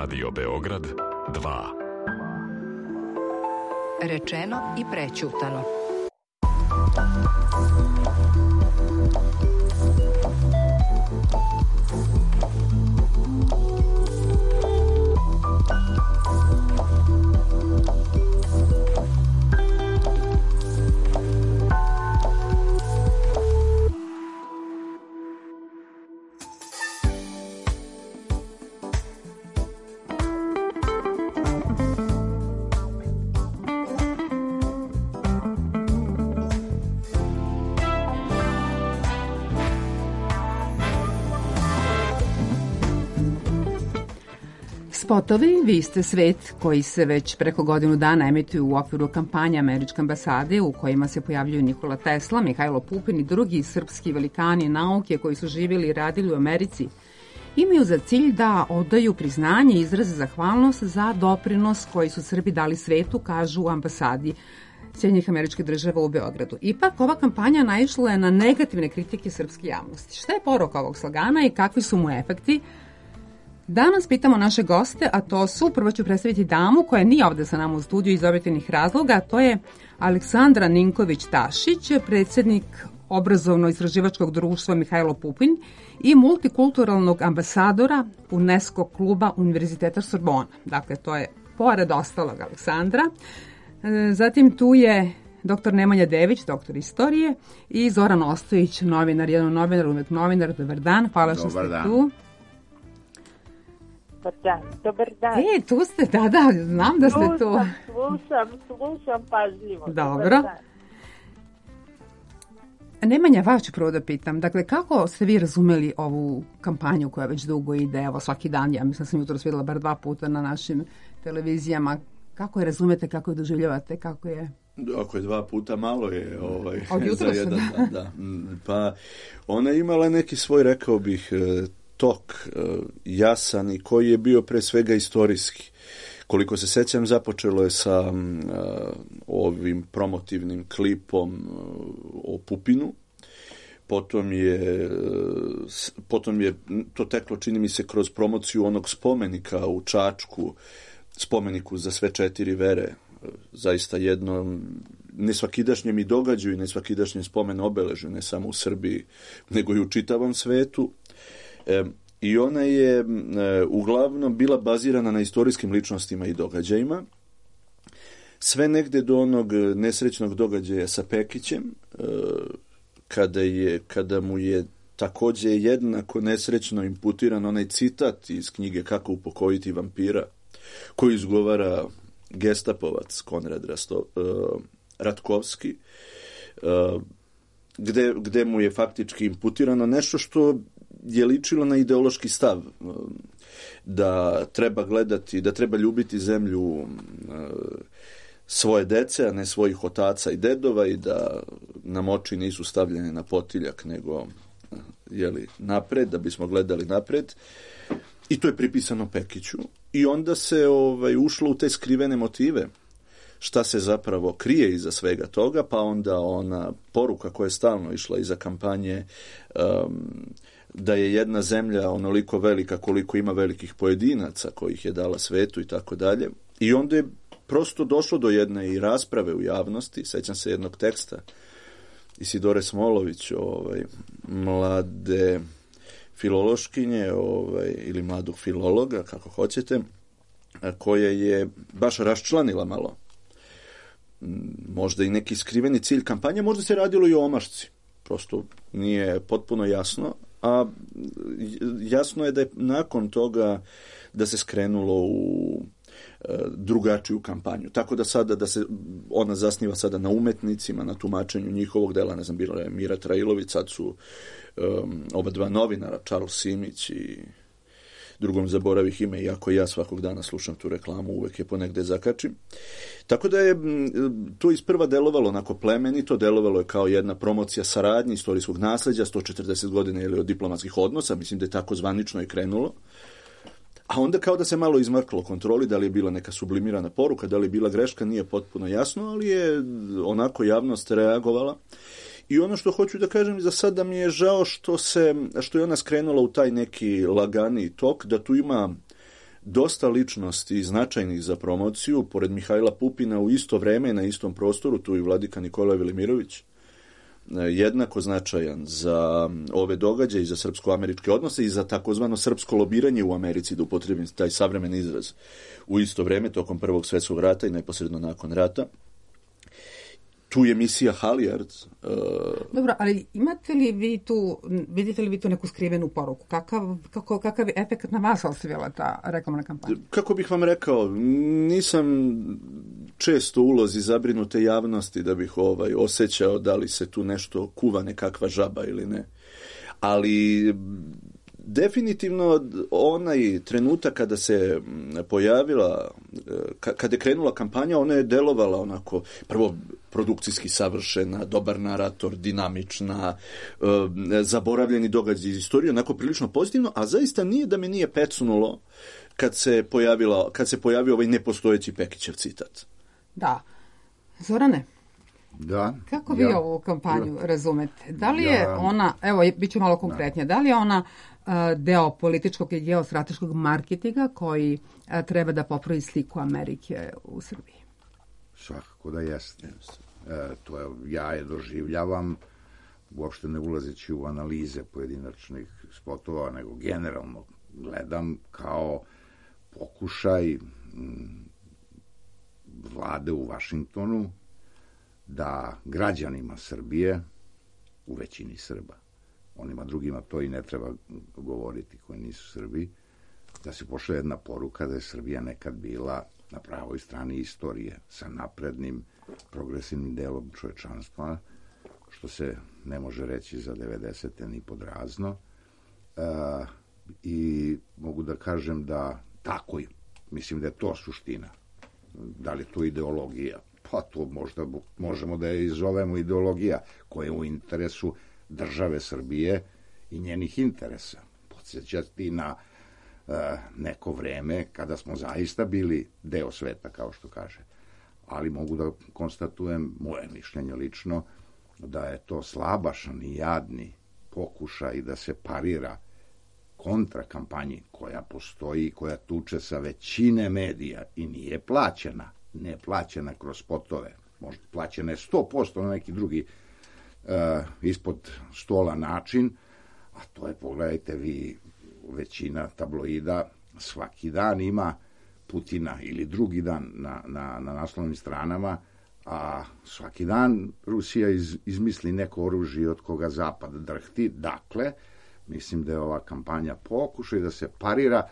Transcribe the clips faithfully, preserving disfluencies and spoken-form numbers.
Radio Beograd dva. Rečeno i prećutano. Spotovi, vi ste svet, koji se već preko godinu dana emituju u okviru kampanje Američke ambasade u kojima se pojavljuju Nikola Tesla, Mihajlo Pupin i drugi srpski velikani nauke koji su živjeli i radili u Americi, imaju za cilj da odaju priznanje i izraze zahvalnost za doprinos koji su Srbi dali svetu, kažu u ambasadi Sjedinjenih Američkih Država u Beogradu. Ipak, ova kampanja naišla je na negativne kritike srpske javnosti. Šta je poruka ovog slogana i kakvi su mu efekti? Danas pitamo naše goste, a to su, prvo ću predstaviti damu koja nije ovde sa nama u studiju iz objektivnih razloga, a to je Aleksandra Ninković-Tašić, predsjednik obrazovno-istraživačkog društva Mihajlo Pupin i multikulturalnog ambasadora UNESCO kluba Univerziteta Sorbona. Dakle, to je pored ostalog Aleksandra. Zatim tu je doktor Nemanja Dević, doktor istorije, i Zoran Ostojić, novinar, jedan novinar, uvek novinar. Dobar dan, hvala što ste dan. tu. Dobar dan, dobar dan. E, tu ste, da, da, znam da ste tu. Slušam, slušam, slušam pažljivo. Dobro. Nemanja, vas ću prvo da pitam. Dakle, kako ste vi razumeli ovu kampanju koja već dugo ide, evo svaki dan, ja mislim da sam jutro videla bar dva puta na našim televizijama. Kako je razumete, kako je doživljavate, kako je... Ako je dva puta, malo je ovaj, za jedan dan. Da. Pa ona je imala neki svoj, rekao bih, tok jasan i koji je bio pre svega istorijski. Koliko se sećam, započelo je sa uh, ovim promotivnim klipom uh, o Pupinu. Potom je, uh, potom je to teklo, čini mi se, kroz promociju onog spomenika u Čačku, spomeniku za sve četiri vere. Uh, zaista jedno nesvakidašnjem i događaju i nesvakidašnjem spomen obeležju, ne samo u Srbiji, nego i u čitavom svetu. E, I ona je e, uglavnom bila bazirana na istorijskim ličnostima i događajima. Sve negde do onog nesrećnog događaja sa Pekićem, e, kada, je, kada mu je takođe jednako nesrećno imputiran onaj citat iz knjige Kako upokojiti vampira, koji izgovara gestapovac Konrad Rasto, e, Ratkovski, e, gde, gde mu je faktički imputirano nešto što je ličilo na ideološki stav, da treba gledati, da treba ljubiti zemlju svoje dece, a ne svojih otaca i dedova, i da nam oči nisu stavljene na potiljak, nego jeli, napred, da bismo gledali napred. I to je pripisano Pekiću. I onda se ovaj, ušlo u te skrivene motive, šta se zapravo krije iza svega toga, pa onda ona poruka koja je stalno išla iza kampanje, um, da je jedna zemlja onoliko velika koliko ima velikih pojedinaca kojih je dala svetu i tako dalje. I onda je prosto došlo do jedne i rasprave u javnosti. Sećam se jednog teksta Isidore Smolović, ovaj, mlade filološkinje, ovaj, ili mladog filologa, kako hoćete, koja je baš raščlanila malo možda i neki skriveni cilj kampanje, možda se radilo i o omašci. Prosto nije potpuno jasno, a jasno je da je nakon toga da se skrenulo u e, drugačiju kampanju. Tako da sada da se ona zasniva sada na umetnicima, na tumačenju njihovog dela, ne znam, bila je Mira Trailović, sad su um, oba dva novinara, Charles Simić i drugom zaboravih ime, iako ja svakog dana slušam tu reklamu, uvek je ponegde zakačim. Tako da je to isprva delovalo onako plemenito, delovalo je kao jedna promocija saradnje, istorijskog nasleđa, sto četrdeset godina ili od diplomatskih odnosa, mislim da je tako zvanično i krenulo. A onda kao da se malo izmaklo kontroli, da li je bila neka sublimirana poruka, da li je bila greška, nije potpuno jasno, ali je onako javnost reagovala. I ono što hoću da kažem za sada, mi je žao što se što je ona skrenula u taj neki lagani tok, da tu ima dosta ličnosti značajnih za promociju, pored Mihajla Pupina u isto vreme na istom prostoru, tu i Vladika Nikola Velimirović, jednako značajan za ove događaje i za srpsko-američke odnose i za takozvano srpsko lobiranje u Americi, da upotrebim taj savremeni izraz, u isto vreme tokom Prvog svjetskog rata i neposredno nakon rata. Tu je misija Halyard. Uh... Dobro, ali imate li vi tu, vidite li vi tu neku skrivenu poruku? Kakav, kako, kakav je efekt na vas ostavila ta reklamna kampanja? Kako bih vam rekao, nisam često u ulozi zabrinute javnosti da bih ovaj osjećao da li se tu nešto kuva nekakva žaba ili ne. Ali definitivno onaj trenutak kada se pojavila, kada je krenula kampanja, ona je delovala onako, prvo produkcijski savršena, dobar narator, dinamična, zaboravljeni događaj iz istorije, onako prilično pozitivno, a zaista nije da me nije pecnulo kad se pojavila, kad se pojavio ovaj nepostojeći Pekićev citat. Da. Zorane? Da. Kako vi ja, ovu kampanju ja, razumete? Da li ja, je ona, evo, bit ću malo konkretnije, da, da li je ona uh, deo političkog i geostrateškog marketinga koji uh, treba da popravi sliku Amerike u Srbiji? Svakako da jeste. E, to je, ja je doživljavam, uopšte ne ulazeći u analize pojedinačnih spotova, nego generalno gledam kao pokušaj m, vlade u Vašingtonu da građanima Srbije, u većini Srba, onima drugima to i ne treba govoriti koji nisu Srbi, da se pošle jedna poruka da je Srbija nekad bila na pravoj strani istorije, sa naprednim, progresivnim delom čovečanstva, što se ne može reći za devedesete ni pod razno. E, I mogu da kažem da tako je. Mislim da je to suština. Da li je to ideologija? Pa to možda možemo da je izovemo ideologija koja je u interesu države Srbije i njenih interesa. Podsjećati na uh, neko vreme kada smo zaista bili deo sveta, kao što kaže. Ali mogu da konstatujem, moje mišljenje lično, da je to slabašan i jadni pokušaj da se parira kontra kampanji koja postoji, koja tuče sa većine medija i nije plaćena. Ne plaćena kroz spotove, možda plaćena je sto posto na neki drugi uh, ispod stola način, a to je, pogledajte vi, većina tabloida svaki dan ima Putina ili drugi dan na, na, na naslovnim stranama, a svaki dan Rusija iz, izmisli neko oružje od koga Zapad drhti. Dakle, mislim da je ova kampanja pokušaj da se parira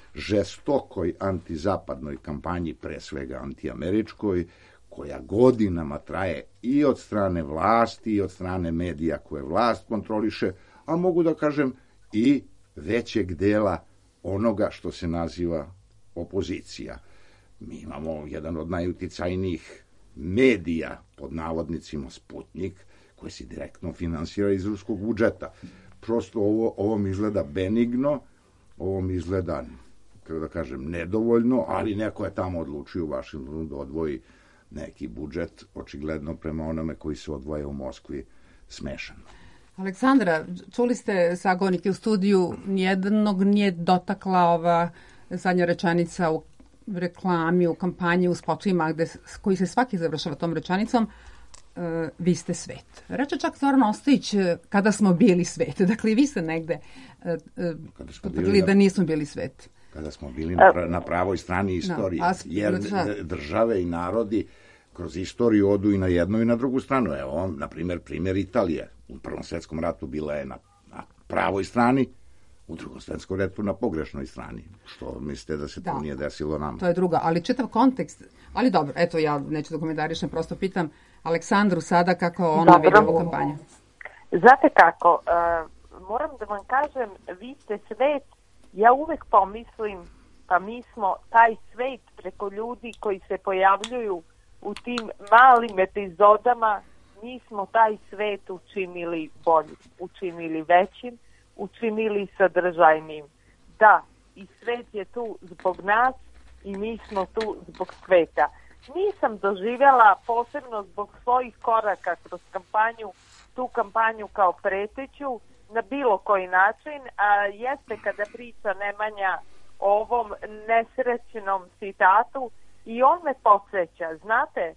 žestokoj antizapadnoj kampanji, pre svega antiameričkoj, koja godinama traje i od strane vlasti i od strane medija koje vlast kontroliše, a mogu da kažem i većeg dela onoga što se naziva opozicija. Mi imamo jedan od najuticajnijih medija, pod navodnicima Sputnik, koji se direktno finansira iz ruskog budžeta. Prosto ovo, ovo mi izgleda benigno, ovo mi izgleda, kako da kažem, nedovoljno, ali neko je tamo odlučio u Vašingtonu da odvoji neki budžet, očigledno prema onome koji se odvoje u Moskvi, smešan. Aleksandra, čuli ste sagovornike u studiju, nijednog nije dotakla ova zadnja rečenica u reklami, u kampanji, u spotovima, gde, koji se svaki završava tom rečenicom, uh, vi ste svet. Reče čak Zoran Ostojić, kada smo bili svet. Dakle, i vi ste negde uh, potvrdili da nismo bili svet. Kada smo bili na, pra, na pravoj strani istorije. No, asp... jer države i narodi kroz istoriju odu i na jednu i na drugu stranu. Evo, na primjer, primjer Italije. U Prvom svjetskom ratu bila je na, na pravoj strani, u Drugom svjetskom ratu na pogrešnoj strani. Što mislite da se da, to nije desilo nama? To je druga, ali čitav kontekst. Ali dobro, eto, ja neću da komentarišem, prosto pitam Aleksandru sada kako ona vidi ovu kampanju. Znate kako, uh, moram da vam kažem, vi ste svet, ja uvek pomislim, pa mi smo taj svet preko ljudi koji se pojavljuju u tim malim epizodama, mi smo taj svet učinili boljim, učinili većim, učinili sadržajnim. Da, i svet je tu zbog nas i mi smo tu zbog sveta. Nisam doživjela, posebno zbog svojih koraka kroz kampanju, tu kampanju kao preteću, na bilo koji način, a jeste kada priča Nemanja ovom nesrećnom citatu i on me podsjeća, znate,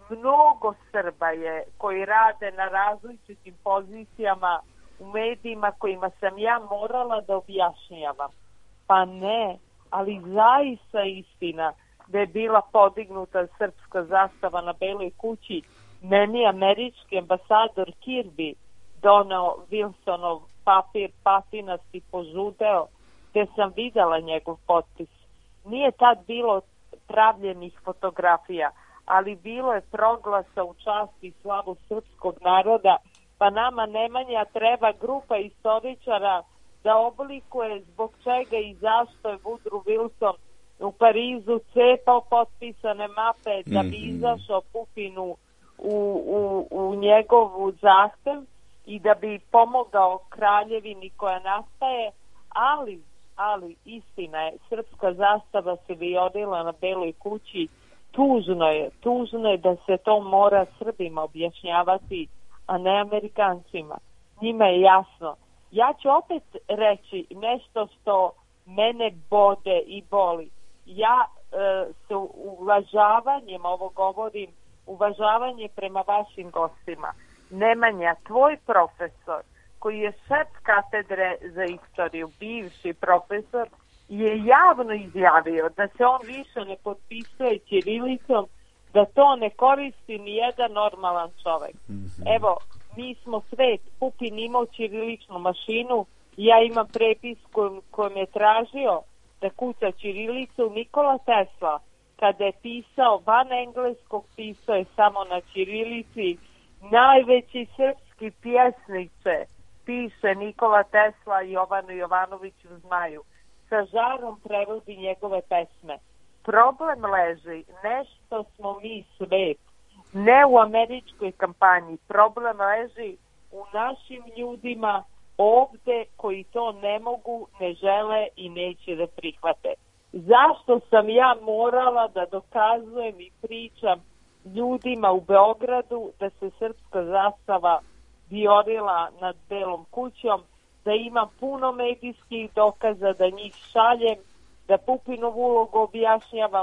mnogo Srba je koji rade na različitim pozicijama u medijima kojima sam ja morala da objašnjavam. Pa ne, ali zaista istina da je bila podignuta srpska zastava na Beloj kući. Meni američki ambasador Kirby donao Wilsonov papir patinasti požudeo, te sam videla njegov potpis. Nije tad bilo pravljenih fotografija, ali bilo je proglasa u čast i slavu srpskog naroda, pa nama Nemanja treba grupa istoričara da oblikuje zbog čega i zašto je Woodrow Wilson u Parizu cepao potpisane mape da bi izašao Pupinu u, u, u njegovu zahtev i da bi pomogao kraljevini koja nastaje, ali, ali istina je, srpska zastava se vijorila na Beloj kući. Tužno je, tužno je da se to mora Srbima objašnjavati, a ne Amerikancima. Njima je jasno. Ja ću opet reći nešto što mene bode i boli. Ja e, se uvažavanjem, ovo govorim, uvažavanje prema vašim gostima. Nemanja, tvoj profesor, koji je šef katedre za istoriju, bivši profesor, je javno izjavio da se on više ne potpisuje ćirilicom, da to ne koristi ni jedan normalan čovek. Mm-hmm. Evo, mi smo svet, Pupin imao ćiriličnu mašinu, ja imam prepis kojom, kojom je tražio da kuca ćirilicu. Nikola Tesla, kada je pisao van engleskog, pisao je samo na ćirilici. Najveći srpski pjesniče, piše Nikola Tesla Jovanu Jovanoviću Zmaju. Sa žarom prevodi njegove pesme. Problem leži, nešto smo mi svet, ne u američkoj kampanji. Problem leži u našim ljudima ovde koji to ne mogu, ne žele i neće da prihvate. Zašto sam ja morala da dokazujem i pričam ljudima u Beogradu da se srpska zastava vijorila nad Belom kućom, da imam puno medijskih dokaza, da njih šaljem, da Pupinovu ulogu objašnjavam.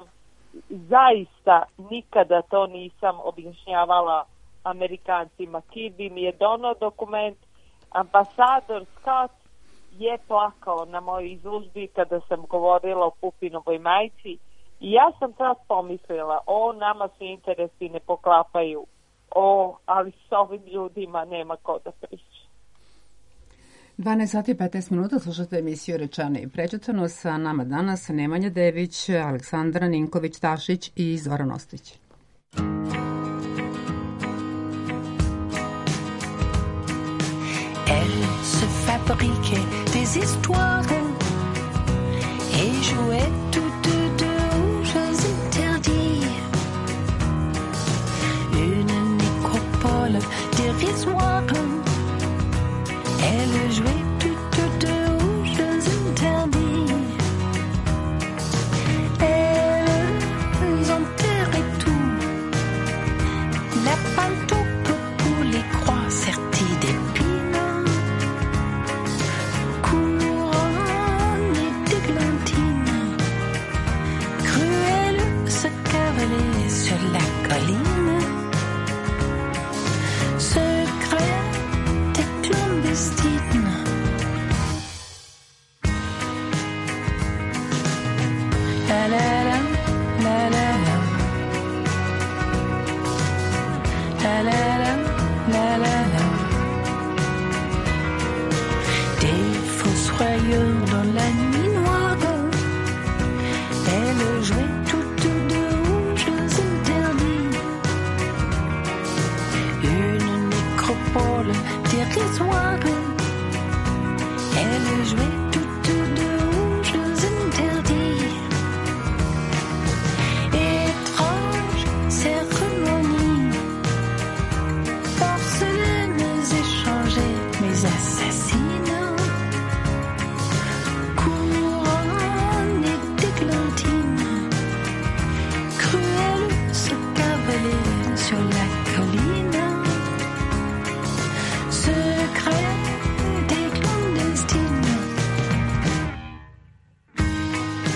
Zaista nikada to nisam objašnjavala Amerikancima. Kirby mi je donao dokument, ambasador Scott je plakao na mojoj izložbi kada sam govorila o Pupinovoj majci i ja sam tad pomislila, o, nama se interesi ne poklapaju, o, ali s ovim ljudima nema ko da priča. dvanaest sati i petnaest minuta slušate emisiju Rečeno i prećutano. Sa nama danas Nemanja Dević, Aleksandra Ninković-Tašić i Zoran Ostojić. Elle se fabriquait des histoires et jouait toutes deux aux jeux interdits. Une nécropole dérisoire. Elle jouait toutes deux aux jeux interdits. Elles enterraient tout. La pantoupe pour les croix serties d'épines. Couronnées d'églantines. Cruelle se cavalait sur la colline. Secret clandestine. La la la, la la la. La la la, la la la. Des fossoyeurs dans la nuit noire. Elles jouaient toutes deux aux jeux interdits. Une nécropole dérisoire. Elle jouait toutes deux aux jeux interdits. Étrange cérémonie, porcelaines échangées, mes assassines. Couronnées d'églantines, cruelles se cavalaient sur la colline. Secret des clandestines.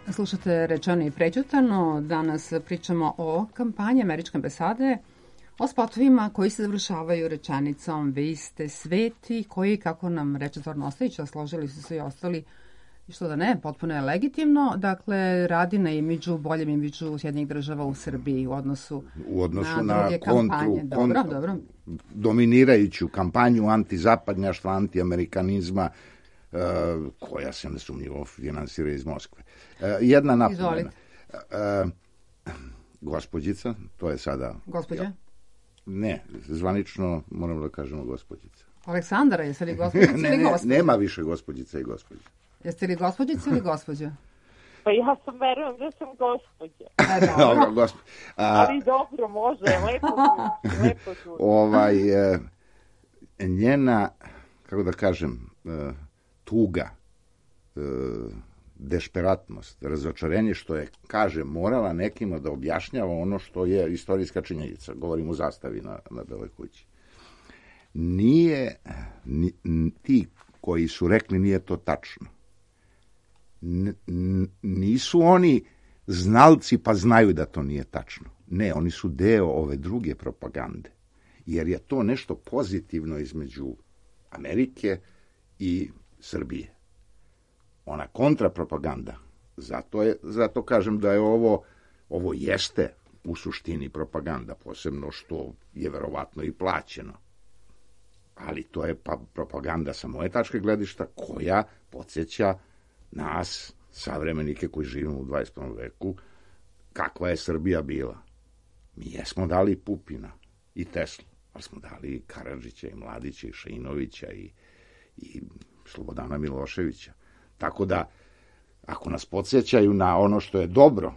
Slušate Rečeno i prećutano. Danas pričamo o kampanji Američke ambasade, o spotovima koji se završavaju rečenicom vi ste sveti, koji, kako nam reče Zoran Ostojić, a složili su se i ostali, i što da ne, potpuno je legitimno, dakle, radi na imidžu, boljem imidžu Sjedinjenih država u Srbiji u odnosu, u odnosu na na, druge kontru, kampanje. Dobro, kontru, dobro. dominirajuću kampanju antizapadnjaštva, antiamerikanizma, uh, koja se nesumnjivo finansira iz Moskve. Uh, jedna napomena. Uh, gospođica, to je sada... Gospođa? Ja, ne, zvanično moramo da kažemo gospođica. Aleksandra, jeste li gospođica ne, ili ne, gospođa? nema više gospođica i gospođa. Jeste li gospođica ili gospođa? Pa ja sam verujem da sam gospođa. E, dobro. Dobro, gospo... A, Ali dobro, može, lepo zvuči, lepo zvuči. ovaj, e, njena, kako da kažem, e, tuga, e, dešperatnost, razočarenje što je, kaže, morala nekima da objašnjava ono što je istorijska činjenica. Govorim u zastavi na, na Beloj kući. Nije, ni, ti koji su rekli nije to tačno. N, n, nisu oni znalci pa znaju da to nije tačno. Ne, oni su deo ove druge propagande. Jer je to nešto pozitivno između Amerike i Srbije. Ona kontrapropaganda. Zato, je, zato kažem da je ovo, ovo jeste u suštini propaganda, posebno što je verovatno i plaćeno. Ali to je pa propaganda sa moje tačke gledišta koja podsjeća nas, savremenike koji živimo u dvadeset prvom veku, kakva je Srbija bila. Mi jesmo dali Pupina i Teslu, ali smo dali i Karadžića, i Mladića, i Šainovića, i, i Slobodana Miloševića. Tako da, ako nas podsjećaju na ono što je dobro,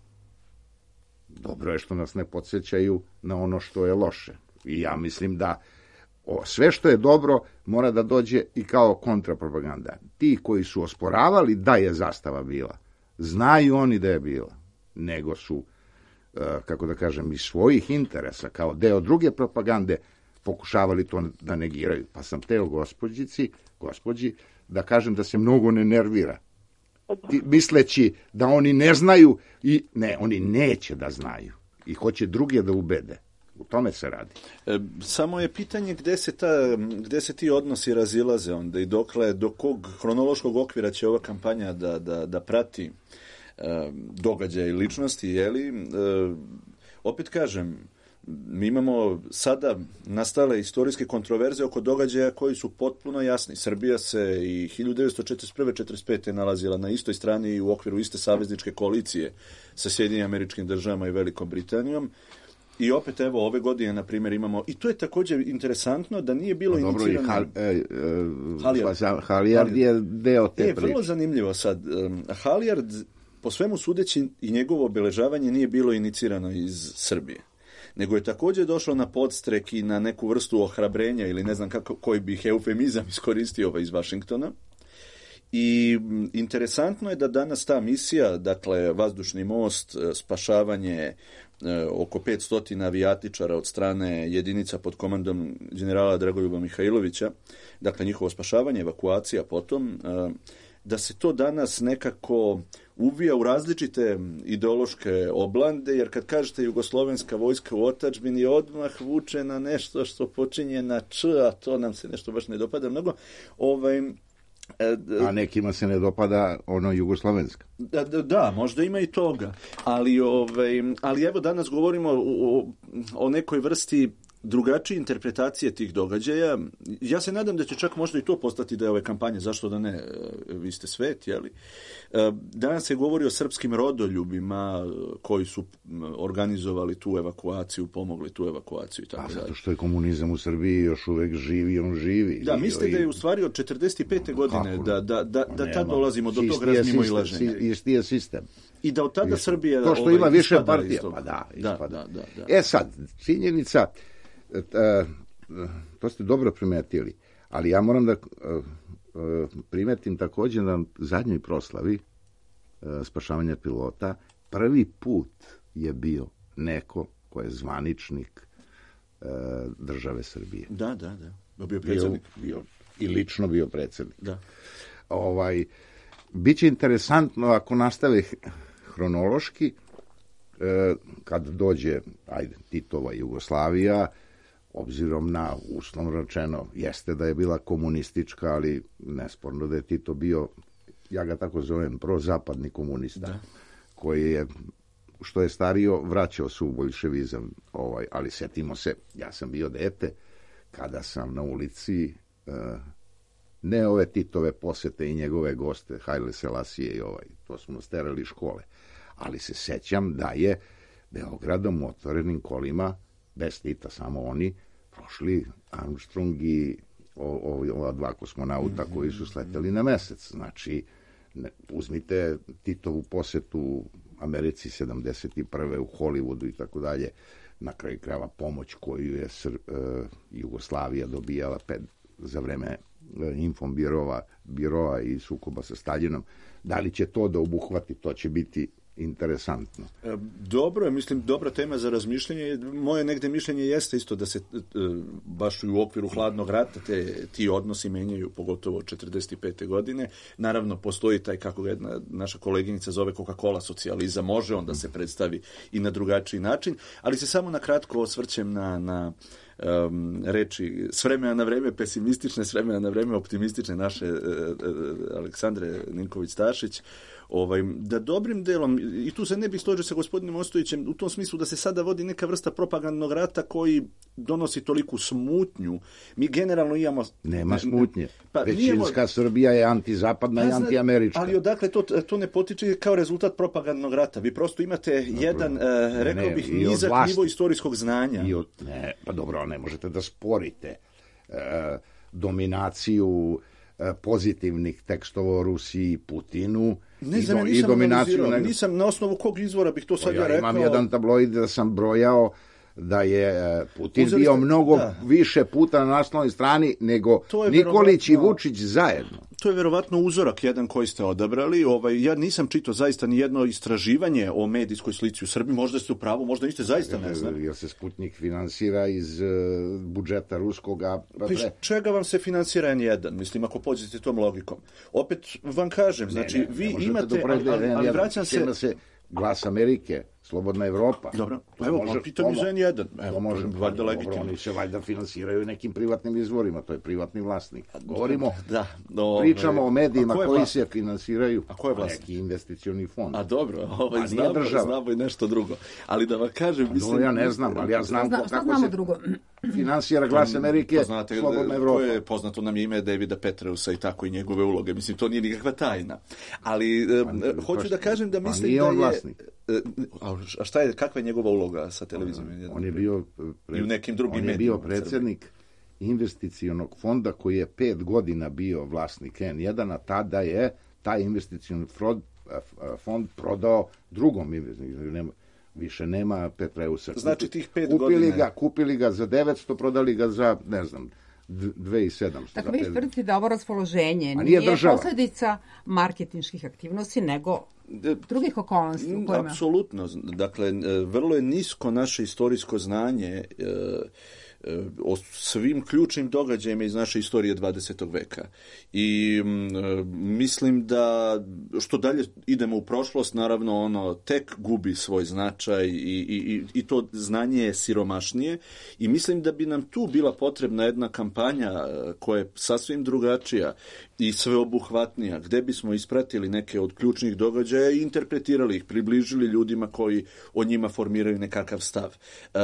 dobro je što nas ne podsjećaju na ono što je loše. I ja mislim da o, sve što je dobro mora da dođe i kao kontrapropaganda. Ti koji su osporavali da je zastava bila, znaju oni da je bila, nego su, e, kako da kažem, iz svojih interesa, kao deo druge propagande, pokušavali to da negiraju. Pa sam teo gospođici, gospođi, da kažem da se mnogo ne nervira. Ti, misleći da oni ne znaju i ne, oni neće da znaju. I hoće druge da ubede. U tome se radi. E, samo je pitanje gde se, ta, gde se ti odnosi razilaze onda i dokle, do kog hronološkog okvira će ova kampanja da, da, da prati e, događaje i ličnosti, jeli? E, opet kažem, mi imamo sada nastale istorijske kontroverze oko događaja koji su potpuno jasni. Srbija se i hiljadu devetsto četrdeset prve četrdeset pete nalazila na istoj strani u okviru iste savezničke koalicije sa Sjedinjenim Američkim Državama i Velikom Britanijom. I opet, evo, ove godine, na primjer, imamo, i to je također interesantno, da nije bilo no, dobro, inicirano... Dobro, i Halijard, Halijard je deo te e, priče. Vrlo zanimljivo sad. Halijard, po svemu sudeći, i njegovo obeležavanje nije bilo inicirano iz Srbije, nego je također došlo na podstrek i na neku vrstu ohrabrenja, ili ne znam kako, koji bih eufemizam iskoristio ovaj iz Vašingtona. I interesantno je da danas ta misija, dakle, vazdušni most, spašavanje oko petsto avijatičara od strane jedinica pod komandom generala Dragoljuba Mihajlovića, dakle njihovo spašavanje, evakuacija potom, da se to danas nekako uvija u različite ideološke oblande, jer kad kažete jugoslovenska vojska u otadžbini, odmah vuče na nešto što počinje na č, a to nam se nešto baš ne dopada mnogo. Ovaj, A nekima se ne dopada ono jugoslovenska. Da, da, da, možda ima i toga. Ali, ovaj, ali evo danas govorimo o, o nekoj vrsti drugačije interpretacije tih događaja. Ja se nadam da će čak možda i to postati da je ove kampanje, zašto da ne, vi ste svet, jeli? Danas se govori o srpskim rodoljubima koji su organizovali tu evakuaciju, pomogli tu evakuaciju i tako dalje. A zato što je komunizam u Srbiji još uvek živi, on živi. Da, mislite i... da je u stvari od četrdeset pete godine da, da, da, da tad dolazimo do tog razmimo i laženja. Isti je sistem. I da od tada Srbija... To što ovaj, ima više partija, pa da, da, da, da, da. E sad, činjenica... to ste dobro primetili, ali ja moram da primetim također na zadnjoj proslavi spašavanja pilota prvi put je bio neko ko je zvaničnik države Srbije. Da, da, da. Bio predsjednik. Bio, bio, I lično bio predsjednik. Da. Ovaj, biće interesantno ako nastave hronološki, e, kad dođe, ajde, Titova Jugoslavija, obzirom na, uslovno rečeno, jeste da je bila komunistička, ali nesporno da je Tito bio, ja ga tako zovem, prozapadni komunista, da. Koji je, što je stario, vraćao se u boljševizam, ovaj, ali setimo se, ja sam bio dete, kada sam na ulici, e, ne ove Titove posete i njegove goste, Haile Selasije i ovaj, to smo sterali iz škole, ali se sećam da je Beogradom u otvorenim kolima, bez Tita, samo oni, prošli Armstrong i o, o, ova dva kosmonauta koji su sleteli na mesec. Znači, ne, uzmite Titovu posetu Americi sedamdeset prve u Hollywoodu i tako dalje, na kraju krajeva pomoć koju je Sr, e, Jugoslavija dobijala pet, za vreme e, Infobiroa biroa i sukoba sa Staljinom. Da li će to da obuhvati, to će biti interesantno. Dobro je, mislim, dobra tema za razmišljanje. Moje negde mišljenje jeste isto da se baš u okviru hladnog rata te, ti odnosi menjaju, pogotovo od četrdeset pete godine. Naravno, postoji taj, kako ga jedna naša koleginica zove, Coca-Cola socijalizam, može on da se predstavi i na drugačiji način, ali se samo na kratko osvrćem na, na um, reči s vremena na vreme pesimistične, s vremena na vreme optimistične naše uh, uh, Aleksandre Ninković-Stašić, ovaj, da dobrim delom, i tu se ne bih složio sa gospodinom Ostojićem, u tom smislu da se sada vodi neka vrsta propagandnog rata koji donosi toliku smutnju. Mi generalno imamo... Nema smutnje. Pa, većinska nije... Srbija je antizapadna pa, i antiamerička. Ali odakle to, to ne potiče kao rezultat propagandnog rata. Vi prosto imate dobro, jedan, uh, rekao ne, bih, nizak nivo istorijskog znanja. I od, ne, pa dobro, ne možete da sporite uh, dominaciju pozitivnih tekstova o Rusiji i Putinu ne i, znam, do, nisam i dominaciju. Nego... Nisam na osnovu kog izvora bih to sad ja, ja rekao. Imam jedan tabloid da sam brojao da je Putin Uzeli bio ste, mnogo da. više puta na naslovnoj strani nego Nikolić i Vučić zajedno. To je verovatno uzorak jedan koji ste odabrali. Ovaj, ja nisam čitao zaista ni jedno istraživanje o medijskoj slici u Srbiji. Možda ste u pravu, možda niste, zaista ne znam. Jer se Sputnik finansira iz uh, budžeta ruskoga. Pa iz čega vam se finansira en jedan? Mislim, ako pođete tom logikom. Opet vam kažem, znači, ne, ne, vi ne imate... Ali, ali, ali vraćam se... se... Glas Amerike, Slobodna Evropa. Dobro, pa evo, može, pitam iz en jedan. Evo, može, valjda legitimno. Oni se valjda finansiraju nekim privatnim izvorima, to je privatni vlasnik. Govorimo, da, no, pričamo o medijima koji vlasnik? se finansiraju. A ko je vlasnik? Neki investicioni fond. A dobro, ovaj, znamo, znamo i nešto drugo. Ali da vam kažem... Mislim, no, ja ne znam, ali ja znam Zna, kako se drugo? finansira Glas Amerike, pa znate, Slobodna Evropa. Je, poznato nam ime Davida Petreusa i tako i njegove uloge. Mislim, to nije nikakva tajna. Ali pa, eh, hoću da kažem da mislim nije da on vlasnik. je... A šta je, kakva je njegova uloga sa televizijom? On je bio, pred, i u nekim drugim on je bio predsjednik investicionog fonda koji je pet godina bio vlasnik en jedan, a tada je taj investicioni fond, fond prodao drugom investicionom. Više nema Petreusa. Znači tih pet kupili godina... Ga, kupili ga za devetsto, prodali ga za, ne znam, dve hiljade sedamsto. Dakle, vi tvrdite da ovo raspoloženje nije, nije posljedica marketinških aktivnosti, nego drugih okolnosti u kojima... Apsolutno. Dakle, vrlo je nisko naše istorijsko znanje o svim ključnim događajima iz naše istorije dvadesetog veka. I m, mislim da što dalje idemo u prošlost, naravno ono tek gubi svoj značaj i, i, i to znanje je siromašnije i mislim da bi nam tu bila potrebna jedna kampanja koja je sasvim drugačija i sveobuhvatnija, gde bismo ispratili neke od ključnih događaja i interpretirali ih, približili ljudima koji o njima formiraju nekakav stav. Uh,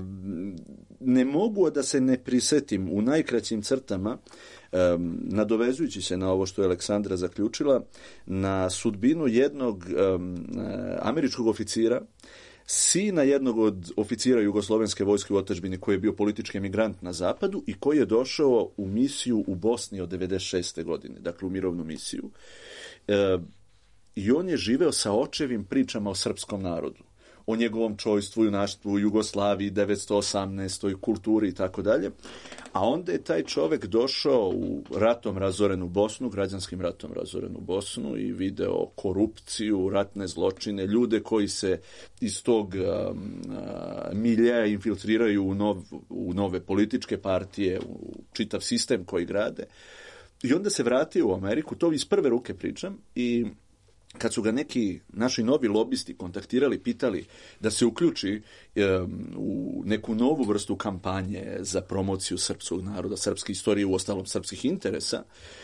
ne mogu da se ne prisetim u najkraćim crtama, um, nadovezujući se na ovo što je Aleksandra zaključila, na sudbinu jednog um, američkog oficira, sina jednog od oficira jugoslovenske vojske u otadžbini koji je bio politički emigrant na zapadu i koji je došao u misiju u Bosni od devedeset šeste godine, dakle u mirovnu misiju. E, I on je živeo sa očevim pričama o srpskom narodu, o njegovom čojstvu, junaštvu, Jugoslaviji, devetsto osamnaestoj kulturi i tako dalje. A onda je taj čovek došao u ratom razorenu Bosnu, građanskim ratom razorenu Bosnu i video korupciju, ratne zločine, ljude koji se iz tog um, miljeja infiltriraju u, nov, u nove političke partije, u čitav sistem koji grade. I onda se vratio u Ameriku, to iz prve ruke pričam, i kad su ga neki naši novi lobisti kontaktirali, pitali da se uključi um, u neku novu vrstu kampanje za promociju srpskog naroda, srpske istorije, u ostalom srpskih interesa,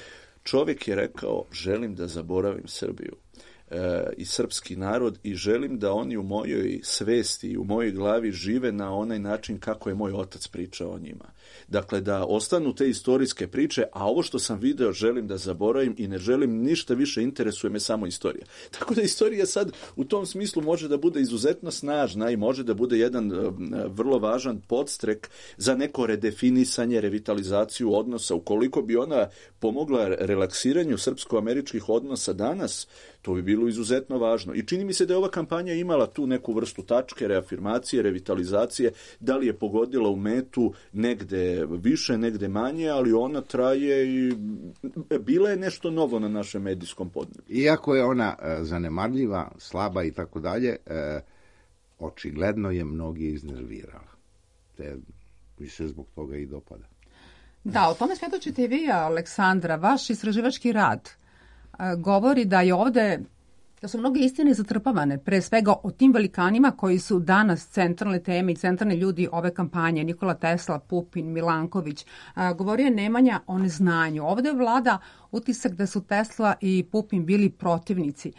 čovjek je rekao, želim da zaboravim Srbiju e, i srpski narod i želim da oni u mojoj svesti i u mojoj glavi žive na onaj način kako je moj otac pričao o njima. Dakle, da ostanu te istorijske priče, a ovo što sam video želim da zaboravim i ne želim ništa više, interesuje me samo istorija. Tako da istorija sad u tom smislu može da bude izuzetno snažna i može da bude jedan uh, vrlo važan podstrek za neko redefinisanje, revitalizaciju odnosa. Ukoliko bi ona pomogla relaksiranju srpsko-američkih odnosa danas, to bi bilo izuzetno važno. I čini mi se da je ova kampanja imala tu neku vrstu tačke, reafirmacije, revitalizacije, da li je pogodila u metu negde više, negde manje, ali ona traje i bila je nešto novo na našem medijskom podneblju. Iako je ona e, zanemarljiva, slaba i tako dalje, e, očigledno je mnogi iznervirala. Te mi se zbog toga i dopada. Da, o tome svjedočite i vi, Aleksandra. Vaš istraživački rad govori da je ovde, da su mnoge istine zatrpavane, pre svega o tim velikanima koji su danas centralne teme i centralni ljudi ove kampanje, Nikola Tesla, Pupin, Milanković. Govorio je Nemanja o neznanju. Ovde vlada utisak da su Tesla i Pupin bili protivnici.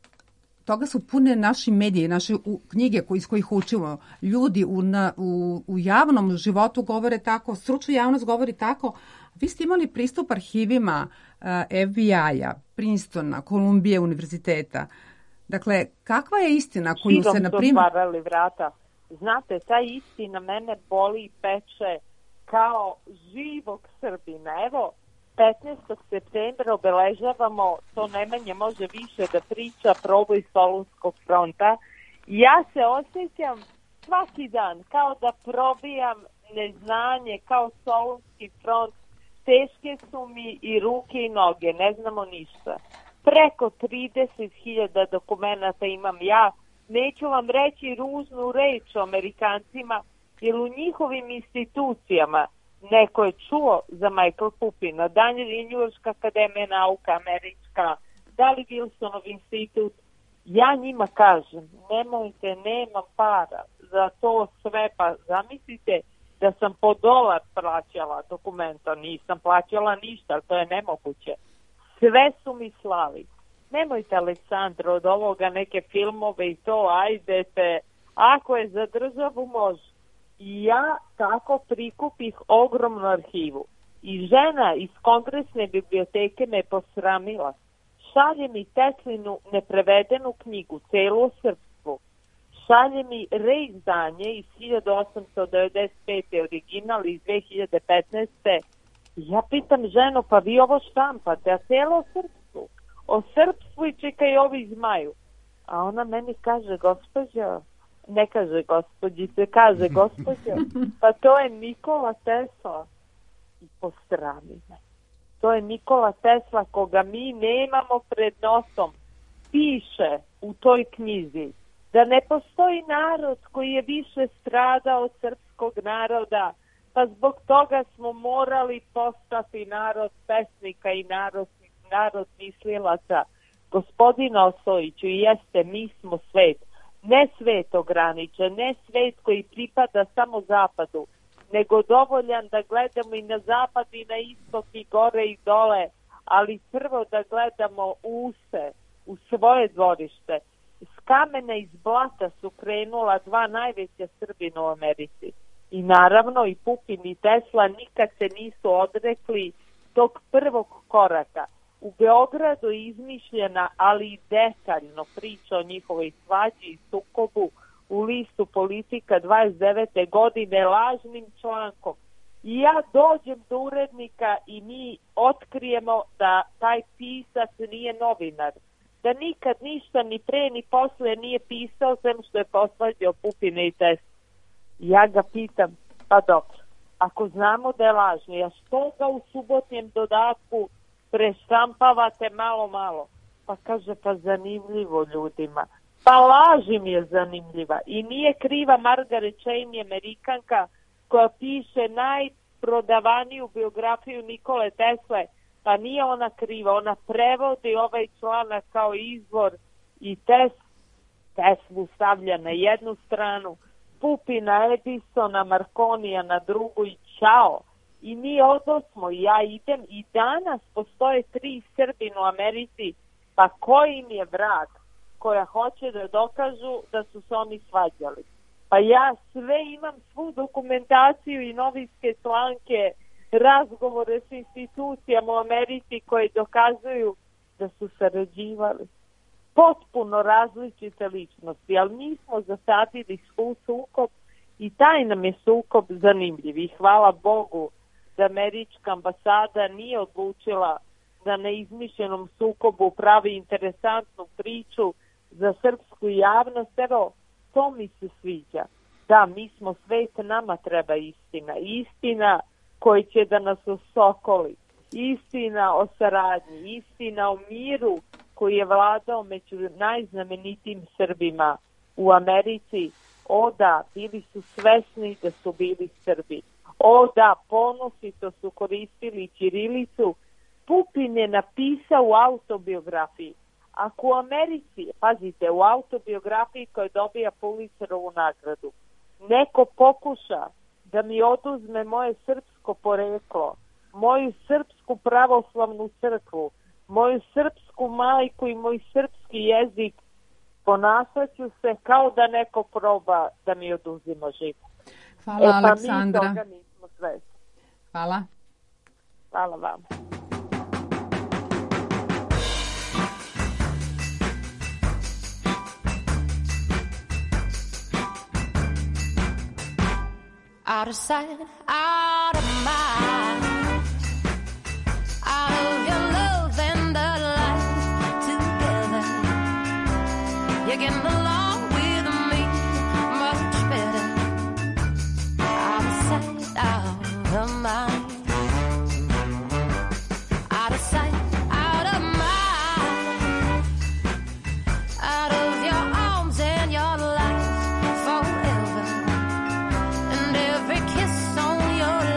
Toga su pune naši mediji, naše knjige iz kojih učimo. Ljudi u, na, u, u javnom životu govore tako, stručna javnost govori tako. Vi ste imali pristup arhivima uh, F B I-a, Princetona, Kolumbije univerziteta. Dakle, kakva je istina koju Širom se, na su primjer... otvarali vrata. Znate, ta istina mene boli i peče kao živog Srbina. Evo, petnaestog septembra obeležavamo, to Nemanja može više da priča, proboj Solunskog fronta. Ja se osjećam svaki dan kao da probijam neznanje, kao Solunski front. Teške su mi i ruke i noge, ne znamo ništa. Preko trideset hiljada dokumenata imam ja. Neću vam reći ružnu reč o Amerikancima, jer u njihovim institucijama neko je čuo za Michael Pupina, da li je Njujorška akademija nauka američka, da li Wilsonov institut. Ja njima kažem, nemojte, nemam para za to sve, pa zamislite da sam po dolar plaćala dokumenta, nisam plaćala ništa, to je nemoguće. Sve su mi slali. Nemojte, Aleksandro, od ovoga neke filmove i to, ajdete, ako je za državu može. I ja tako prikupih ogromnu arhivu. I žena iz Kongresne biblioteke me posramila. Šalje mi Teslinu neprevedenu knjigu, celu srpstvu. Šalje mi reizdanje iz hiljadu osamsto devedeset pete. original iz dve hiljade petnaeste. Ja pitam ženu, pa vi ovo štampate, a celo srpstvu? O srpstvu i čekaj ovi zmaju. A ona meni kaže, gospođo, ne kaže gospođice, kaže gospođo, pa to je Nikola Tesla. I postrami me. To je Nikola Tesla koga mi nemamo pred nosom. Piše u toj knjizi da ne postoji narod koji je više stradao od srpskog naroda, pa zbog toga smo morali postati narod pesnika i narod, narod mislilaca. Gospodina Osojiću, jeste, mi smo svet. Ne svet ograničen, ne svet koji pripada samo zapadu, nego dovoljan da gledamo i na zapad i na istok i gore i dole, ali prvo da gledamo u se, u svoje dvorište. S kamena iz blata su krenula dva najveća Srbina u Americi. I naravno i Pupin i Tesla nikad se nisu odrekli tog prvog koraka. U Beogradu je izmišljena, ali i detaljno priča o njihovoj svađi i sukobu u listu Politika dvadeset devete. godine lažnim člankom. I ja dođem do urednika i mi otkrijemo da taj pisac nije novinar. Da nikad ništa ni pre ni posle nije pisao, sem što je posvađao Pupina i Tesla. Ja ga pitam, pa dobro, ako znamo da je lažni, a što ga u subotnjem dodatku preštampavate malo malo? Pa kaže, pa zanimljivo ljudima. Pa laži mi je zanimljiva. I nije kriva Margaret Cheney, Amerikanka, koja piše najprodavaniju biografiju Nikole Tesle, Pa nije ona kriva, ona prevodi ovaj članak kao izvor i tes, Teslu stavlja na jednu stranu, Pupina, Edisona, Markonija na drugu i čao. I mi odosmo, ja idem i danas postoje tri Srbin u Americi, pa koji im je vrag koja hoće da dokažu da su se oni svađali. Pa ja sve imam, svu dokumentaciju i novinske članke, razgovore s institucijama u Americi koje dokazuju da su sarađivali. Potpuno različite ličnosti, ali mi smo zasadili svoj sukob i taj nam je sukob zanimljiv. I hvala Bogu da američka ambasada nije odlučila da na izmišljenom sukobu pravi interesantnu priču za srpsku javnost. Evo, to mi se sviđa. Da, mi smo svet, nama treba istina. Istina koji će da nas osokoli. Istina o saradnji, istina o miru koji je vladao među najznamenitijim Srbima u Americi. O da, bili su svesni da su bili Srbi. O da, ponosito su koristili ćirilicu. Pupin je napisao u autobiografiji. Ako u Americi, pazite, u autobiografiji koja dobija Pulitzerovu nagradu, neko pokuša da mi oduzme moje srpsko poreklo, moju srpsku pravoslavnu crkvu, moju srpsku majku i moj srpski jezik, ponašaću se kao da neko proba da mi oduzima život. Hvala, e, pa Aleksandra. mi toga nismo svesni. Hvala. Hvala vam. Out of sight, out of mind, out of your love and the light together. You're getting along with me much better. Out of sight, out of mind, out of sight, out of mind, out of your arms and your life forever. And every kiss on your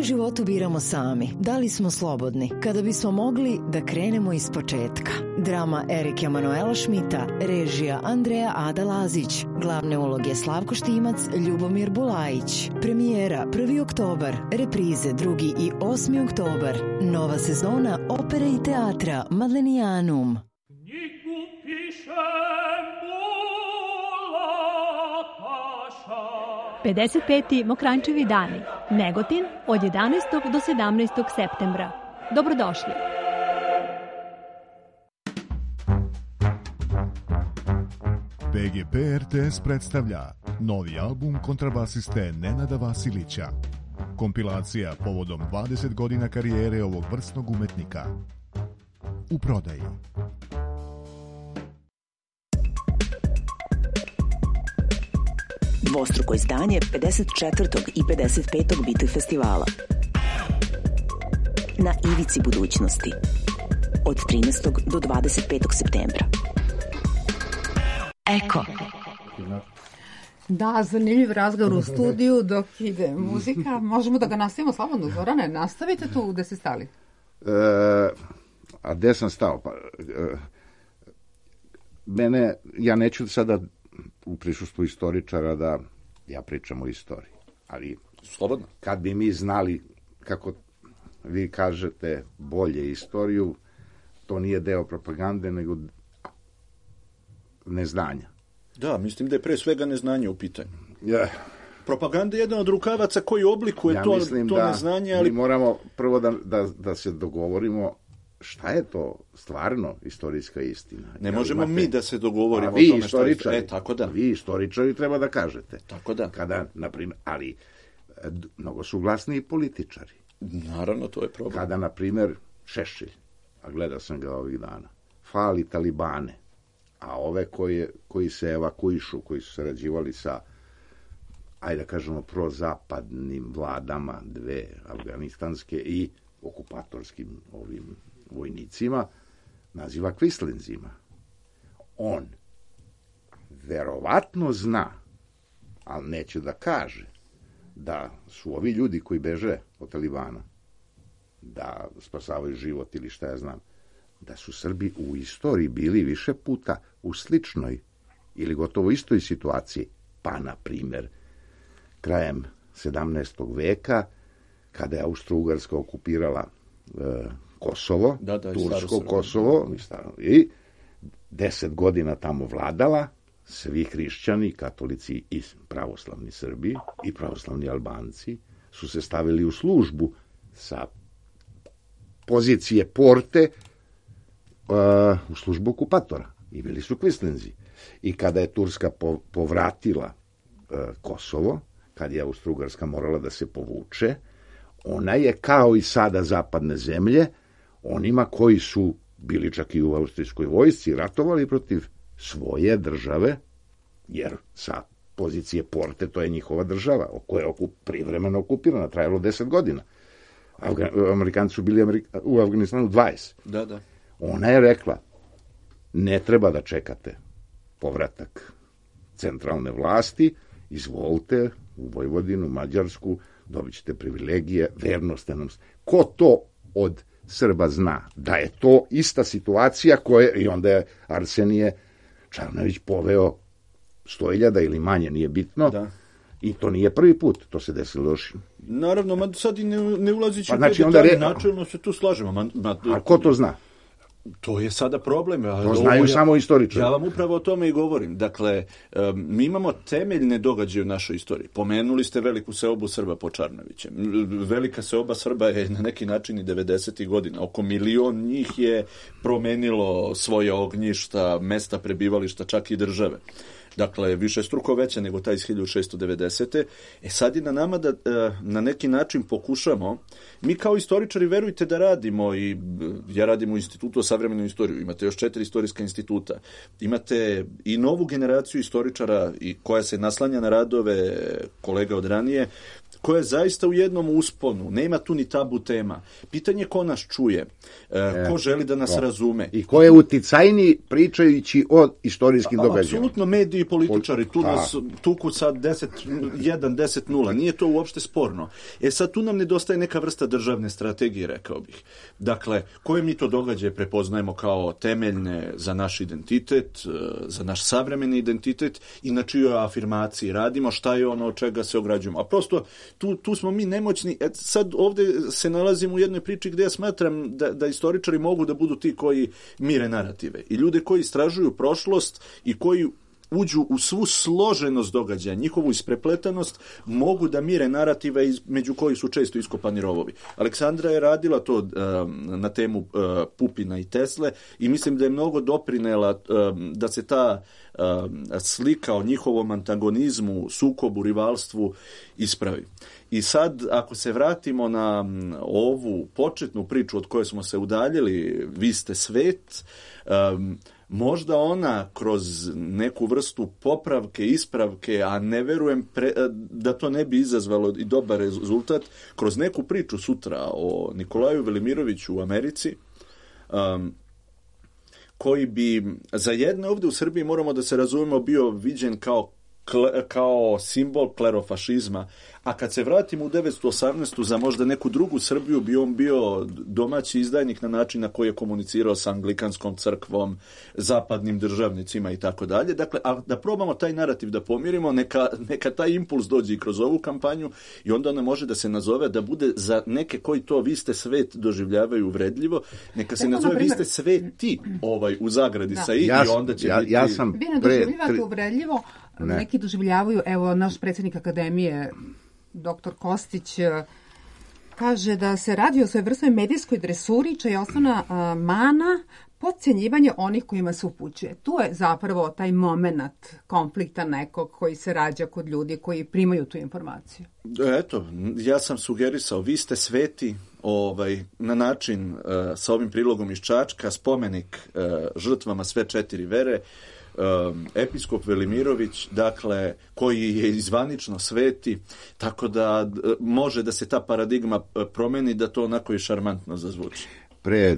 životu biramo sami. Da li smo slobodni? Kada bismo mogli da krenemo iz početka. Drama Erike Emanuela Šmita, režija Andreja Ada Lazić, glavne uloge Slavko Štimac, Ljubomir Bulajić. Premijera prvi oktobar, reprize drugi i osmi oktobar. Nova sezona opere i teatra Madlenijanum. pedeset peti Mokranjčevi dani, Negotin, od jedanaestog do sedamnaestog septembra. Dobrodošli. P G P R T S predstavlja novi album kontrabasiste Nenada Vasilića. Kompilacija povodom dvadeset godina karijere ovog vrsnog umetnika. U prodaji. Dvostruko izdanje pedeset četvrtog i pedeset petog Biti festivala. Na ivici budućnosti. Od trinaestog do dvadeset petog septembra. Eko. Da, zanimljiv razgovor u studiju dok ide muzika. Možemo da ga nastavimo slobodno, Zorane. Nastavite tu gde ste stali. E, a gde sam stao? Pa, e, mene, ja neću sada u prisustvu istoričara da ja pričam o istoriji. Ali slobodno. Kad bi mi znali, kako vi kažete, bolje istoriju, to nije deo propagande, nego neznanja. Da, mislim da je pre svega neznanje u pitanju. Ja. Propaganda je jedan od rukavaca koji oblikuje ja to, to da neznanje, ali... mi moramo prvo da, da, da se dogovorimo šta je to stvarno istorijska istina. Ne možemo imate... mi da se dogovorimo vi o tome što je... E, tako da. Vi istoričari treba da kažete. Tako da. Kada, na primjer, ali mnogo su glasniji političari. Naravno, to je problem. Kada, na primjer, Šešelj, a gledao sam ga ovih dana, fali Talibane, a ove koje, koji se evakuišu, koji su sarađivali sa, ajde da kažemo, prozapadnim vladama, dve afganistanske i okupatorskim ovim vojnicima, naziva kvislinzima. On verovatno zna, ali neće da kaže, da su ovi ljudi koji beže od Talibana, da spasavaju život ili šta ja znam, da su Srbi u istoriji bili više puta u sličnoj ili gotovo istoj situaciji, pa na primjer krajem sedamnaestog veka, kada je Austro-Ugarska okupirala e, Kosovo, da, da, Tursko Kosovo, i deset godina tamo vladala, svi hrišćani, katolici i pravoslavni Srbi i pravoslavni Albanci su se stavili u službu sa pozicije porte uh, u službu okupatora i bili su kvislinzi. I kada je Turska po, povratila uh, Kosovo, kad je Austro-Ugarska morala da se povuče, ona je kao i sada zapadne zemlje, onima koji su bili čak i u austrijskoj vojsci, ratovali protiv svoje države, jer sa pozicije porte to je njihova država, koja je okup, privremeno okupirana, trajalo deset godina. Afga, Amerikanci su bili Amerika, u Afganistanu dvadeset. Da, da. Ona je rekla, ne treba da čekate povratak centralne vlasti, izvolite u Vojvodinu, Mađarsku, dobit ćete privilegije, verno ste nam. Ko to od Srba zna da je to ista situacija koja, i onda je Arsenije Čarnović poveo sto hiljada ili manje, nije bitno, da. I to nije prvi put, to se desilo još. Naravno, ma sad i ne, ne ulazići pa, u znači, te detalje, re... načelno se tu slažemo. Ma, ma, a ko to zna? To je sada problem. To znaju ja, samo istoričari. Ja vam upravo o tome i govorim. Dakle, um, mi imamo temeljne događaje u našoj istoriji. Pomenuli ste veliku seobu Srba po Čarnovićem. Velika seoba Srba je na neki način i devedesetih godina. Oko milion njih je promenilo svoje ognjišta, mesta prebivališta, čak i države. Dakle, više struko veća nego taj iz hiljadu šessto devedesete. E sad je na nama da na neki način pokušamo, mi kao istoričari verujte da radimo, i ja radim u Institutu o savremenoj istoriji, imate još četiri istorijska instituta, imate i novu generaciju istoričara i koja se naslanja na radove kolega od ranije, koja je zaista u jednom usponu, nema tu ni tabu tema. Pitanje ko nas čuje, e, ko želi da nas to. razume. I ko je uticajni pričajući o istorijskim događajima. Apsolutno mediji ti političari, tu nas tuku sa deset jedan, deset nula, nije to uopšte sporno. E sad tu nam nedostaje neka vrsta državne strategije, rekao bih. Dakle, koje mi to događaje prepoznajemo kao temeljne za naš identitet, za naš savremeni identitet i na čijoj afirmaciji radimo, šta je ono od čega se ograđujemo. A prosto tu, tu smo mi nemoćni. E, sad ovdje se nalazimo u jednoj priči gdje ja smatram da, da istoričari mogu da budu ti koji mire narative. I ljude koji istražuju prošlost i koji uđu u svu složenost događaja, njihovu isprepletanost, mogu da mire narative među kojih su često iskopani rovovi. Aleksandra je radila to um, na temu uh, Pupina i Tesle i mislim da je mnogo doprinela um, da se ta um, slika o njihovom antagonizmu, sukobu, rivalstvu ispravi. I sad, ako se vratimo na um, ovu početnu priču od koje smo se udaljili, vi ste svet, um, možda ona kroz neku vrstu popravke, ispravke, a ne verujem pre, da to ne bi izazvalo i dobar rezultat, kroz neku priču sutra o Nikolaju Velimiroviću u Americi, um, koji bi za jedne ovdje u Srbiji, moramo da se razumemo, bio viđen kao kao simbol klerofašizma, a kad se vratimo u devetsto osamnaestu za možda neku drugu Srbiju, bi on bio domaći izdajnik na način na koji je komunicirao sa anglikanskom crkvom, zapadnim državnicima i tako dalje. Dakle, a da probamo taj narativ da pomirimo, neka, neka taj impuls dođe i kroz ovu kampanju i onda ona može da se nazove, da bude za neke koji to vi ste svet doživljavaju uvredljivo, neka se nazove vi ste sveti ovaj, u zagradi sa i, ja, i onda će ja, biti... Ja sam vi ne doživljavate uvredljivo, ne. Neki doživljavaju, evo, naš predsjednik akademije, doktor Kostić, kaže da se radi o svojevrsnoj medijskoj dresuri, čija je osnovna uh, mana podcjenjivanje onih kojima se upućuje. Tu je zapravo taj moment konflikta nekog koji se rađa kod ljudi koji primaju tu informaciju. Eto, ja sam sugerisao, vi ste sveti, ovaj, na način uh, sa ovim prilogom iz Čačka, spomenik uh, žrtvama sve četiri vere, Um, episkop Velimirović, dakle, koji je izvanično sveti, tako da d- može da se ta paradigma promeni, da to onako i šarmantno zazvuči. Pre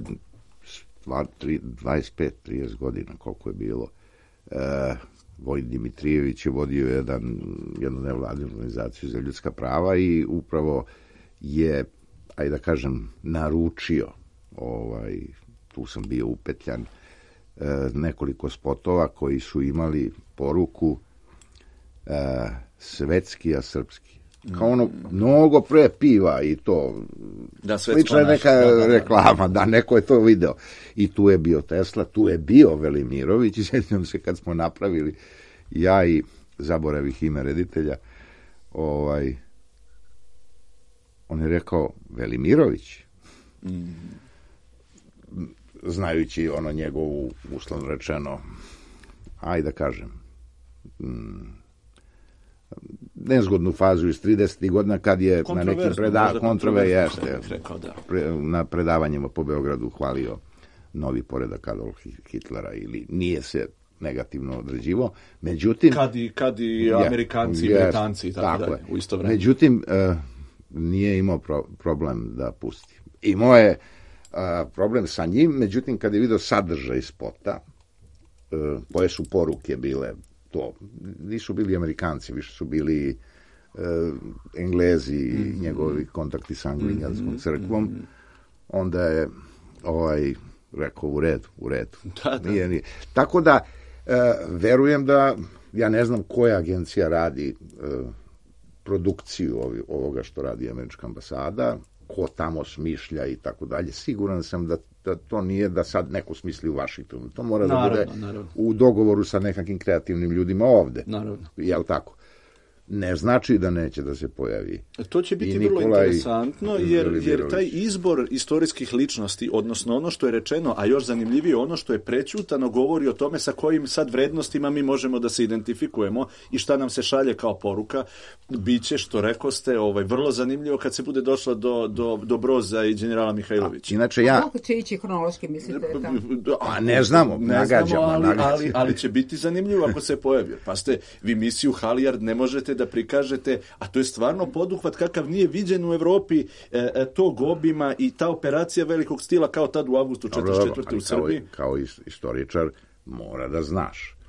dvadeset pet trideset godina, koliko je bilo, uh, Vojin Dimitrijević je vodio jedan, jednu nevladinu organizaciju za ljudska prava i upravo je, ajde da kažem, naručio, ovaj, tu sam bio upetljan, nekoliko spotova koji su imali poruku e, svetski, a srpski. Kao ono, mnogo pre piva i to. Da, slična je neka da, da, reklama, da, neko je to video. I tu je bio Tesla, tu je bio Velimirović i sjećam se kad smo napravili, ja i zaboravih ime reditelja, ovaj, on je rekao, Velimirović? Mm. Znajući ono njegovu, uslovno rečeno, ajde da kažem, mm, nezgodnu fazu iz tridesetih godina kad je na nekim preda, kontrove, jeste, pre, na predavanjima po Beogradu hvalio novi poredak Adolf Hitlera ili nije se negativno određivo. Međutim, kad i, kad i je, Amerikanci i Britanci i tako, tako dalje, u isto vreme. Međutim, uh, nije imao pro, problem da pusti. Imao je Uh, problem sa njim, međutim kad je vidio sadržaj spota, uh, koje su poruke bile to, nisu bili Amerikanci, više su bili uh, Englezi i mm-hmm. njegovi kontakti sa anglikanskom crkvom, mm-hmm. onda je ovaj rekao u redu, u redu. Da, da. Nije, nije. Tako da uh, verujem da, ja ne znam koja agencija radi uh, produkciju ovi, ovoga što radi američka ambasada, ko tamo smišlja i tako dalje. Siguran sam da, da to nije da sad neko smisli u Vašingtonu. To mora naravno, da bude naravno. U dogovoru sa nekakvim kreativnim ljudima ovde. Naravno. Jel tako? Ne znači da neće da se pojavi. To će biti vrlo interesantno, jer, jer taj izbor istorijskih ličnosti, odnosno ono što je rečeno, a još zanimljivije ono što je prećutano, govori o tome sa kojim sad vrednostima mi možemo da se identifikujemo i šta nam se šalje kao poruka. Biće, što rekoste, ovaj, vrlo zanimljivo kad se bude došlo do, do, do Broza i generala Mihajlovića. Inače ja... Koliko će ići hronološki, mislite? A ne znamo, ne nagađamo. Znamo, ali, nagađamo. ali, ali će biti zanimljivo ako se pojavi. Pa ste, vi misiju Halijard ne možete da prikažete, a to je stvarno poduhvat kakav nije viđen u Evropi, e, e, tog obima i ta operacija velikog stila kao tad u avgustu četrdeset četvrte u Srbiji. Kao, kao istoričar mora da znaš.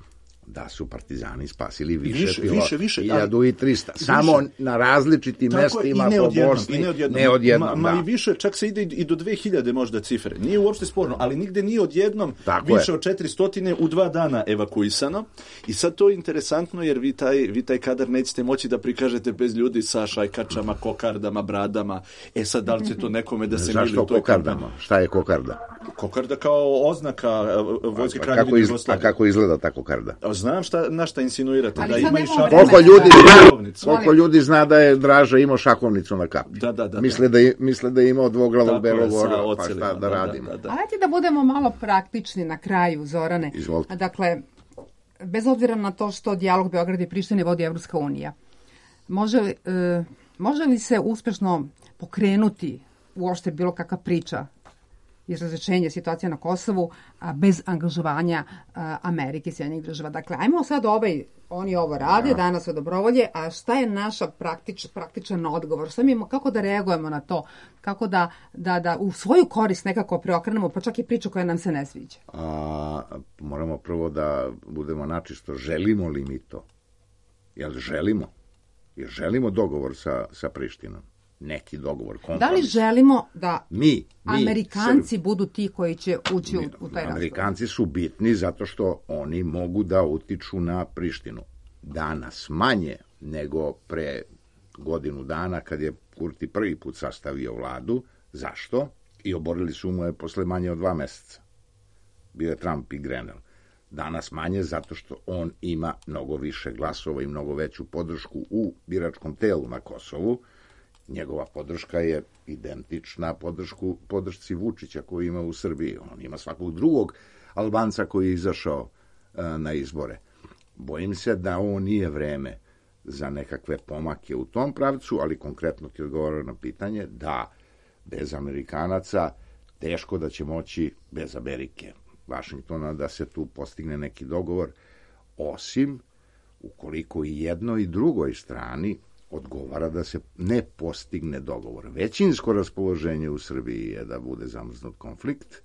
da su partizani spasili više, više, pilota, više, više, hiljadu i trista. Samo na različitim mestima po Bosni, ne odjednom. Ne odjednom, ma, da. ma i više, čak se ide i do dve hiljade možda cifre. Nije uopšte sporno, ali nigde nije odjednom Tako više je. od četiristo u dva dana evakuisano. I sad to je interesantno jer vi taj, vi taj kadar nećete moći da prikažete bez ljudi sa šajkačama, kokardama, bradama. E sad, da li će to nekome da se mili Zašto u toj kokardama? kampanji? Šta je kokarda? Kokarda kao oznaka vojske A Kraljevine kako, iz, a Jugoslavije. kako izgleda ta kokarda? A znam šta, na šta insinuirate. Ali Da sad ima i nemamo šakom. vremena. Koliko ljudi, Šahovnicu. koliko ljudi zna da je Draža imao šakovnicu na kapi? Da, da, da. Misle da je, misle da je imao dvoglavog Tako je, belog sa orla, pa ocelima, šta da, da, da, radimo? da, da. A hajde da budemo malo praktični na kraju, Zorane. Izvolite. Dakle, bez obzira na to što dijalog Beograda i Prištine vodi Evropska unija, može, li, e, može li se uspešno pokrenuti uopšte bilo kakva priča i razrešenje situacije na Kosovu a, bez angažovanja a, Amerike i Sjedinjenih država? Dakle, ajmo sad ovaj, oni ovo rade, ja. danas od dobrovolje, a šta je naša praktič, praktičan odgovor? Šta mi, kako da reagujemo na to? Kako da, da, da u svoju korist nekako preokrenemo, pa čak i priču koja nam se ne sviđa? A, moramo prvo da budemo načisto, želimo li mi to? Jel želimo? Jer želimo dogovor sa, sa Prištinom? Neki dogovor, kompromis. Da li želimo da mi, mi Amerikanci Srbi, budu ti koji će ući u, u taj razgovor? Amerikanci su bitni zato što oni mogu da utiču na Prištinu. Danas manje nego pre godinu dana kad je Kurti prvi put sastavio vladu. Zašto? I oborili su mu je posle manje od dva meseca. Bio je Trump i Grenell. Danas manje zato što on ima mnogo više glasova i mnogo veću podršku u biračkom telu na Kosovu. Njegova podrška je identična podršku, podršci Vučića koju ima u Srbiji. On ima svakog drugog Albanca koji je izašao e, na izbore. Bojim se da ovo nije vreme za nekakve pomake u tom pravcu, ali konkretno ti odgovorio na pitanje da bez Amerikanaca teško da će moći bez Amerike, Vašingtona, da se tu postigne neki dogovor, osim ukoliko i jednoj i drugoj strani odgovara da se ne postigne dogovor. Većinsko raspoloženje u Srbiji je da bude zamrznut konflikt.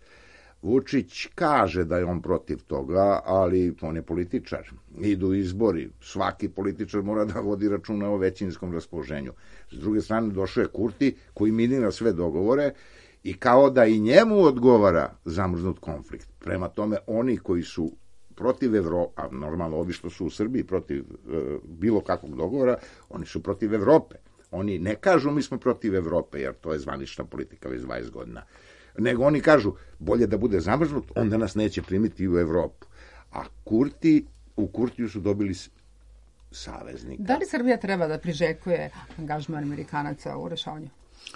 Vučić kaže da je on protiv toga, ali on je političar. Idu izbori. Svaki političar mora da vodi računa o većinskom raspoloženju. S druge strane, došao je Kurti koji minira sve dogovore i kao da i njemu odgovara zamrznut konflikt. Prema tome, oni koji su protiv Evrope, a normalno ovi što su u Srbiji protiv e, bilo kakvog dogovora, oni su protiv Evrope. Oni ne kažu mi smo protiv Evrope, jer to je zvanična politika već dvadeset godina. Nego oni kažu bolje da bude zamrznut, onda nas neće primiti u Evropu. A Kurti, u Kurtiju su dobili saveznika. Da li Srbija treba da priželjkuje angažman Amerikanaca u rešavanju?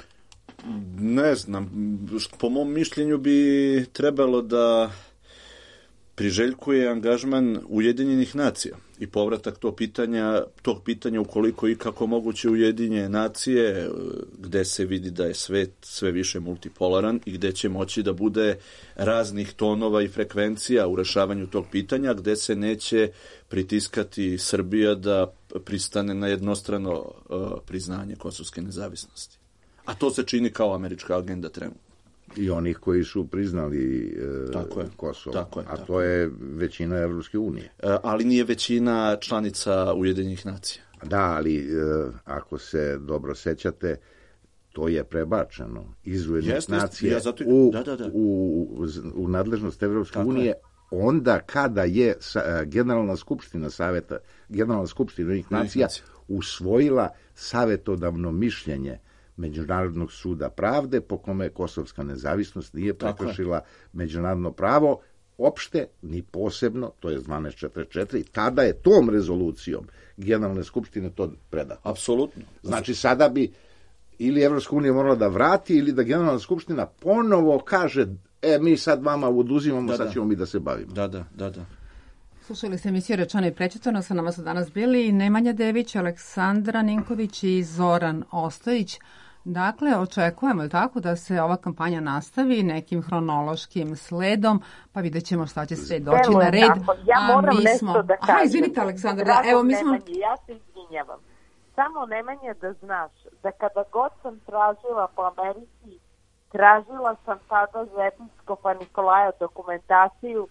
Ne znam. Po mom mišljenju bi trebalo da priželjkuje angažman Ujedinjenih nacija i povratak tog pitanja, tog pitanja ukoliko i kako moguće Ujedinjene nacije, gde se vidi da je svet sve više multipolaran i gde će moći da bude raznih tonova i frekvencija u rešavanju tog pitanja, gde se neće pritiskati Srbija da pristane na jednostrano uh, priznanje kosovske nezavisnosti. A to se čini kao američka agenda trenutno. I onih koji su priznali e, tako je, Kosovo, tako je, a tako to je većina Evropske unije. E, ali nije većina članica Ujedinjenih nacija. Da, ali e, ako se dobro sećate, to je prebačeno iz Ujedinjenih nacija ja zato... u, da, da, da. u, u nadležnost Evropske tako unije, je. onda kada je sa, Generalna skupština saveta, Generalna skupština Ujedinjenih nacija usvojila savetodavno mišljenje Međunarodnog suda pravde po kome kosovska nezavisnost nije prekršila međunarodno pravo opšte ni posebno, to je dvanaest četrdeset četiri, tada je tom rezolucijom Generalne skupštine to predato. Apsolutno. Znači sada bi ili Evropska unija morala da vrati ili da Generalna skupština ponovo kaže e, mi sad vama oduzimamo, da, sad da. ćemo mi da se bavimo. Da, da, da, da. Slušali ste emisiju Rečano i prečitano, sa nama su danas bili Nemanja Dević, Aleksandra Ninković i Zoran Ostojić. Dakle, očekujemo tako da se ova kampanja nastavi nekim hronološkim sledom, pa vidjet ćemo šta će sve doći Evo, na red. tako. Ja moram mi nešto smo... da kažem. Aha, izvinite, Aleksandra, da, evo mi smo... Nemanje, ja se izvinjavam. Samo Nemanje da znaš da kada god sam tražila po Americi, tražila sam tada za episkopa Nikolaja dokumentaciju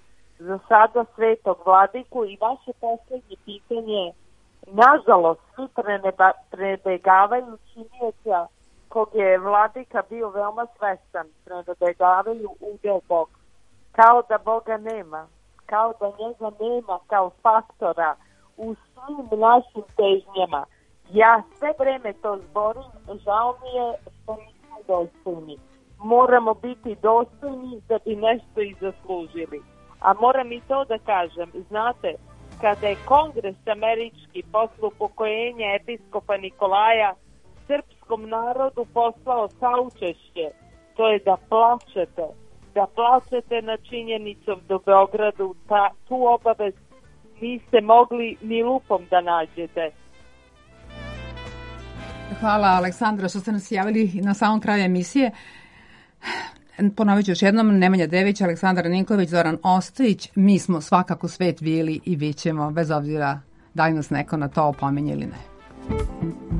za sada svetog vladiku i vaše poslednje pitanje, nažalost, svi preneba, prebegavaju činjenica kog je vladika bio veoma svestan, prebegavaju udeo Bog. Kao da Boga nema, kao da njega nema kao faktora u svim našim težnjama. Ja sve vreme to zborim, žao mi je što nismo dostojni. Moramo biti dostojni da bi nešto i zaslužili. A moram i to da kažem, znate, kada je Kongres američki posle upokojenja episkopa Nikolaja srpskom narodu poslao saučešće, to je da plačete, da plačete na činjenicom do Beogradu, ta, tu obavez niste mogli ni lupom da nađete. Hvala, Aleksandra, što ste nas javili na samom kraju emisije. Ponovit ću još jednom, Nemanja Dević, Aleksandar Ninković, Zoran Ostojić. Mi smo svakako svet bili i bit ćemo, bez obzira da li nas neko na to opominje ili ne.